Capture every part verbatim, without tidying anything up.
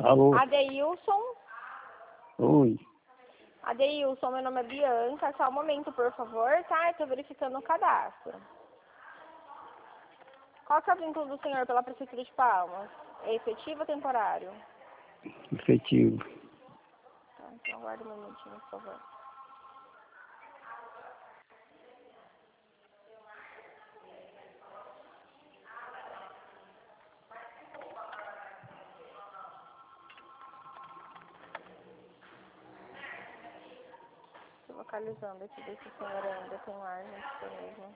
Alô? Adeilson? Oi. Adeilson, meu nome é Bianca. Só um momento, por favor, tá? Eu tô verificando o cadastro. Qual que é o vínculo do senhor pela Prefeitura de Palmas? É efetivo ou temporário? Efetivo. Tá, então aguarde um minutinho, por favor. Tô localizando aqui, ver se o senhor ainda tem margem disponível.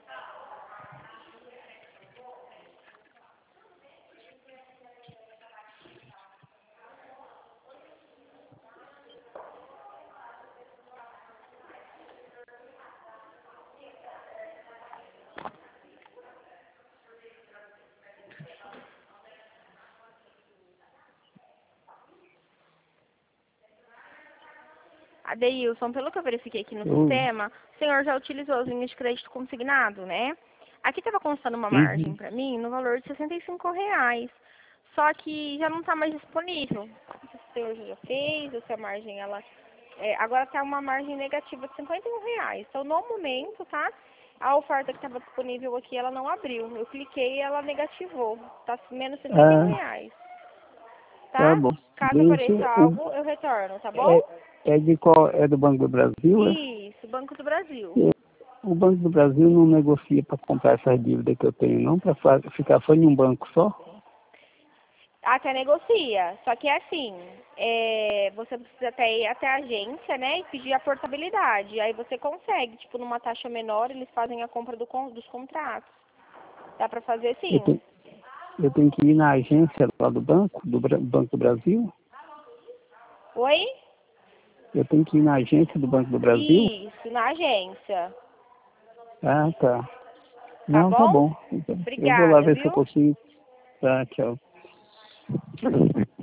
Adeilson, pelo que eu verifiquei aqui no Oi. sistema, o senhor já utilizou as linhas de crédito consignado, né? Aqui estava constando uma Uhum. margem para mim no valor de sessenta e cinco reais. Só que já não está mais disponível. Não sei se o senhor já fez, ou se a margem, ela... É, agora está uma margem negativa de cinquenta e um reais. Então, no momento, tá? A oferta que estava disponível aqui, ela não abriu. Eu cliquei e ela negativou. Está menos sessenta e um Ah, reais. tá Tá? bom. Caso Deixa apareça o... algo, eu retorno, tá bom? É, é de qual? É do Banco do Brasil, é? Isso, Banco do Brasil. É, o Banco do Brasil não negocia para comprar essa dívida que eu tenho, não? Para ficar só em um banco só? Até negocia, só que é assim, é, você precisa até ir até a agência, né, e pedir a portabilidade. Aí você consegue, tipo, numa taxa menor, eles fazem a compra do, con- dos contratos. Dá pra fazer Eu sim. tenho, eu tenho que ir na agência lá do banco, do Bra- Banco do Brasil? Oi? Eu tenho que ir na agência do Banco do Brasil? Isso, na agência. Ah, tá. Tá Não, tá bom? bom. Então, eu vou lá Obrigada, ver se eu viu? consigo. Tá, tchau.